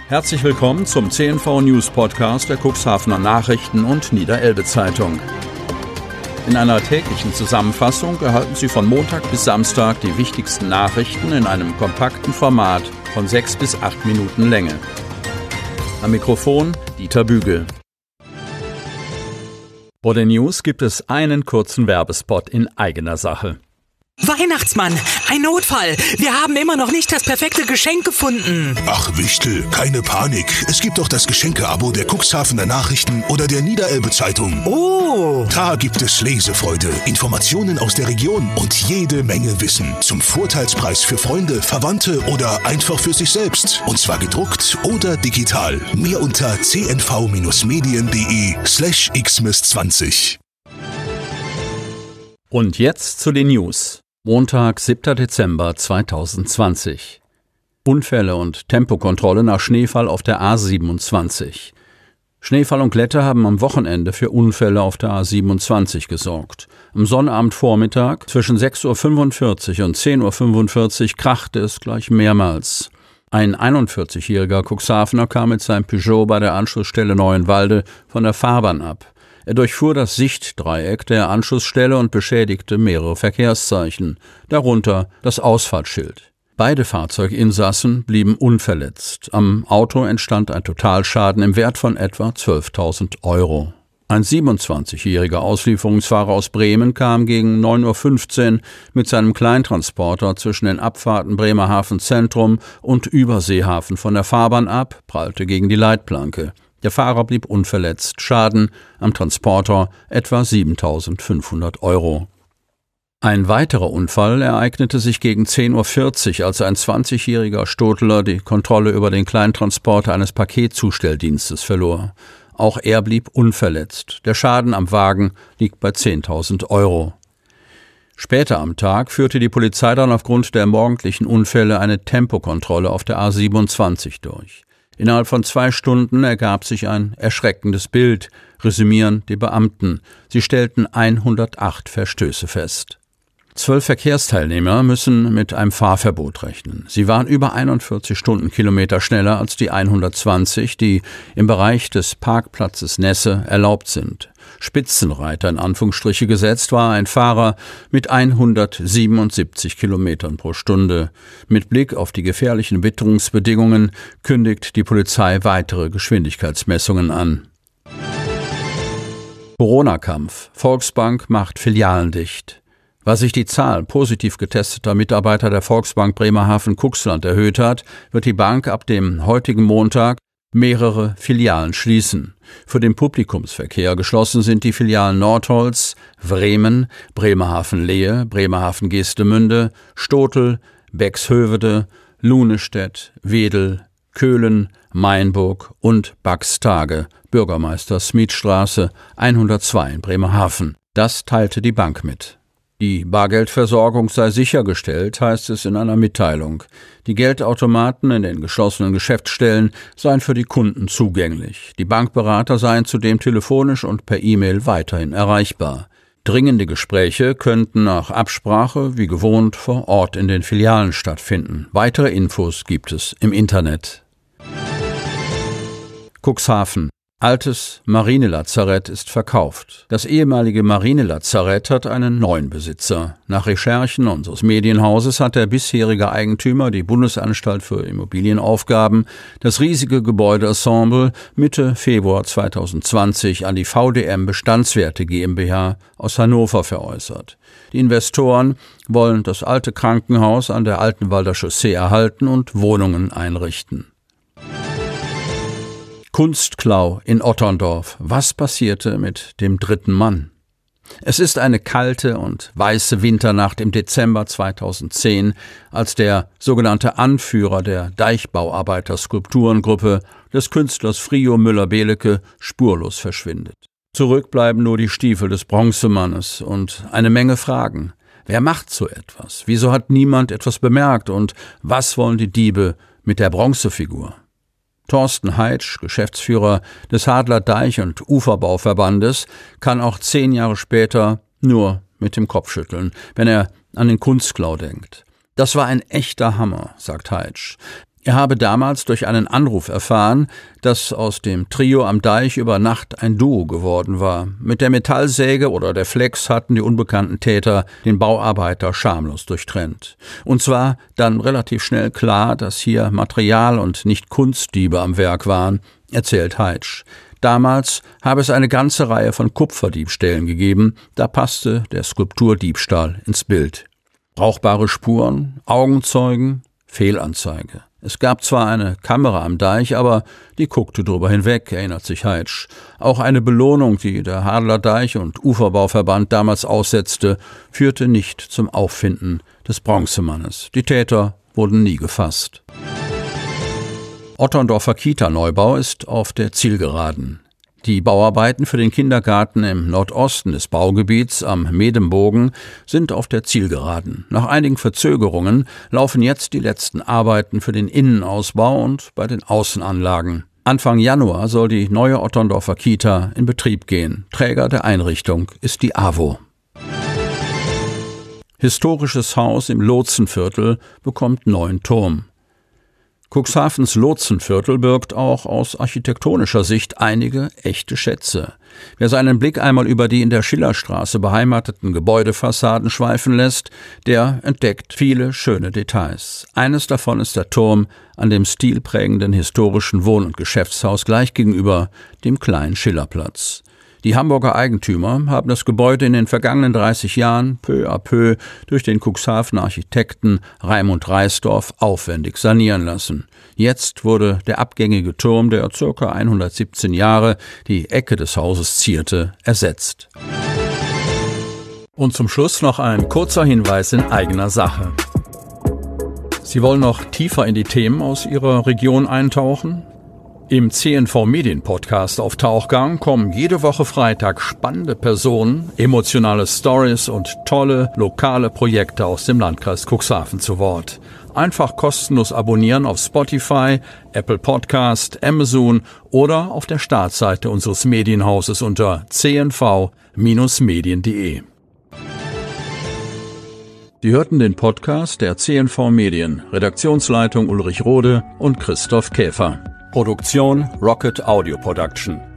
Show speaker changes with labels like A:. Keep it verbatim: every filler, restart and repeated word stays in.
A: Herzlich willkommen zum C N V News Podcast der Cuxhavener Nachrichten und Niederelbe Zeitung. In einer täglichen Zusammenfassung erhalten Sie von Montag bis Samstag die wichtigsten Nachrichten in einem kompakten Format von sechs bis acht Minuten Länge. Am Mikrofon Dieter Bügel. Vor den News gibt es einen kurzen Werbespot in eigener Sache.
B: Weihnachtsmann, ein Notfall. Wir haben immer noch nicht das perfekte Geschenk gefunden.
C: Ach, Wichtel, keine Panik. Es gibt doch das Geschenke-Abo der Cuxhavener Nachrichten oder der Niederelbe Zeitung.
B: Oh!
C: Da gibt es Lesefreude, Informationen aus der Region und jede Menge Wissen. Zum Vorteilspreis für Freunde, Verwandte oder einfach für sich selbst. Und zwar gedruckt oder digital. Mehr unter cnv-medien.de slash xmas zwanzig.
A: Und jetzt zu den News. Montag, siebter Dezember zweitausendzwanzig. Unfälle und Tempokontrolle nach Schneefall auf der A siebenundzwanzig. Schneefall und Glätte haben am Wochenende für Unfälle auf der A siebenundzwanzig gesorgt. Am Sonnabendvormittag zwischen sechs Uhr fünfundvierzig und zehn Uhr fünfundvierzig krachte es gleich mehrmals. Ein einundvierzigjähriger Cuxhavener kam mit seinem Peugeot bei der Anschlussstelle Neuenwalde von der Fahrbahn ab. Er durchfuhr das Sichtdreieck der Anschlussstelle und beschädigte mehrere Verkehrszeichen, darunter das Ausfahrtsschild. Beide Fahrzeuginsassen blieben unverletzt. Am Auto entstand ein Totalschaden im Wert von etwa zwölftausend Euro. Ein siebenundzwanzigjähriger Auslieferungsfahrer aus Bremen kam gegen neun Uhr fünfzehn mit seinem Kleintransporter zwischen den Abfahrten Bremerhaven Zentrum und Überseehafen von der Fahrbahn ab, prallte gegen die Leitplanke. Der Fahrer blieb unverletzt. Schaden am Transporter etwa siebentausendfünfhundert Euro. Ein weiterer Unfall ereignete sich gegen zehn Uhr vierzig, als ein zwanzigjähriger Stotler die Kontrolle über den Kleintransporter eines Paketzustelldienstes verlor. Auch er blieb unverletzt. Der Schaden am Wagen liegt bei zehntausend Euro. Später am Tag führte die Polizei dann aufgrund der morgendlichen Unfälle eine Tempokontrolle auf der A siebenundzwanzig durch. Innerhalb von zwei Stunden ergab sich ein erschreckendes Bild, resümieren die Beamten. Sie stellten hundertacht Verstöße fest. Zwölf Verkehrsteilnehmer müssen mit einem Fahrverbot rechnen. Sie waren über einundvierzig Stundenkilometer schneller als die hundertzwanzig, die im Bereich des Parkplatzes Nesse erlaubt sind. Spitzenreiter in Anführungsstriche gesetzt war ein Fahrer mit hundertsiebenundsiebzig Kilometern pro Stunde. Mit Blick auf die gefährlichen Witterungsbedingungen kündigt die Polizei weitere Geschwindigkeitsmessungen an. Corona-Kampf. Volksbank macht Filialen dicht. Weil sich die Zahl positiv getesteter Mitarbeiter der Volksbank Bremerhaven-Cuxland erhöht hat, wird die Bank ab dem heutigen Montag mehrere Filialen schließen. Für den Publikumsverkehr geschlossen sind die Filialen Nordholz, Bremen, Bremerhaven-Lehe, Bremerhaven-Geestemünde, Stotel, Bexhövede, Lunestedt, Wedel, Köhlen, Mainburg und Baxtage, Bürgermeister-Smith-Straße hundertzwei in Bremerhaven. Das teilte die Bank mit. Die Bargeldversorgung sei sichergestellt, heißt es in einer Mitteilung. Die Geldautomaten in den geschlossenen Geschäftsstellen seien für die Kunden zugänglich. Die Bankberater seien zudem telefonisch und per E-Mail weiterhin erreichbar. Dringende Gespräche könnten nach Absprache, wie gewohnt, vor Ort in den Filialen stattfinden. Weitere Infos gibt es im Internet. Cuxhaven. Altes Marinelazarett ist verkauft. Das ehemalige Marinelazarett hat einen neuen Besitzer. Nach Recherchen unseres Medienhauses hat der bisherige Eigentümer, die Bundesanstalt für Immobilienaufgaben, das riesige Gebäudeensemble Mitte Februar zweitausendzwanzig an die V D M Bestandswerte GmbH aus Hannover veräußert. Die Investoren wollen das alte Krankenhaus an der Altenwalder Chaussee erhalten und Wohnungen einrichten. Kunstklau in Otterndorf. Was passierte mit dem dritten Mann? Es ist eine kalte und weiße Winternacht im Dezember zweitausendzehn, als der sogenannte Anführer der Deichbauarbeiter-Skulpturengruppe des Künstlers Frio Müller-Belecke spurlos verschwindet. Zurück bleiben nur die Stiefel des Bronzemannes und eine Menge Fragen. Wer macht so etwas? Wieso hat niemand etwas bemerkt? Und was wollen die Diebe mit der Bronzefigur? Thorsten Heitsch, Geschäftsführer des Hadler Deich- und Uferbauverbandes, kann auch zehn Jahre später nur mit dem Kopf schütteln, wenn er an den Kunstklau denkt. Das war ein echter Hammer, sagt Heitsch. Er habe damals durch einen Anruf erfahren, dass aus dem Trio am Deich über Nacht ein Duo geworden war. Mit der Metallsäge oder der Flex hatten die unbekannten Täter den Bauarbeiter schamlos durchtrennt. Und zwar dann relativ schnell klar, dass hier Material- und nicht Kunstdiebe am Werk waren, erzählt Heitsch. Damals habe es eine ganze Reihe von Kupferdiebstählen gegeben, da passte der Skulpturdiebstahl ins Bild. Brauchbare Spuren, Augenzeugen, Fehlanzeige. Es gab zwar eine Kamera am Deich, aber die guckte drüber hinweg, erinnert sich Heitsch. Auch eine Belohnung, die der Hadler Deich- und Uferbauverband damals aussetzte, führte nicht zum Auffinden des Bronzemannes. Die Täter wurden nie gefasst. Otterndorfer Kita-Neubau ist auf der Zielgeraden. Die Bauarbeiten für den Kindergarten im Nordosten des Baugebiets am Medembogen sind auf der Zielgeraden. Nach einigen Verzögerungen laufen jetzt die letzten Arbeiten für den Innenausbau und bei den Außenanlagen. Anfang Januar soll die neue Otterndorfer Kita in Betrieb gehen. Träger der Einrichtung ist die A W O. Historisches Haus im Lotsenviertel bekommt neuen Turm. Cuxhavens Lotsenviertel birgt auch aus architektonischer Sicht einige echte Schätze. Wer seinen Blick einmal über die in der Schillerstraße beheimateten Gebäudefassaden schweifen lässt, der entdeckt viele schöne Details. Eines davon ist der Turm an dem stilprägenden historischen Wohn- und Geschäftshaus gleich gegenüber dem kleinen Schillerplatz. Die Hamburger Eigentümer haben das Gebäude in den vergangenen dreißig Jahren peu à peu durch den Cuxhavener Architekten Raimund Reisdorf aufwendig sanieren lassen. Jetzt wurde der abgängige Turm, der ca. hundertsiebzehn Jahre die Ecke des Hauses zierte, ersetzt. Und zum Schluss noch ein kurzer Hinweis in eigener Sache. Sie wollen noch tiefer in die Themen aus Ihrer Region eintauchen? Im C N V Medien Podcast auf Tauchgang kommen jede Woche Freitag spannende Personen, emotionale Stories und tolle lokale Projekte aus dem Landkreis Cuxhaven zu Wort. Einfach kostenlos abonnieren auf Spotify, Apple Podcast, Amazon oder auf der Startseite unseres Medienhauses unter c n v Bindestrich medien punkt de. Sie hörten den Podcast der C N V Medien, Redaktionsleitung Ulrich Rode und Christoph Käfer. Produktion Rocket Audio Production.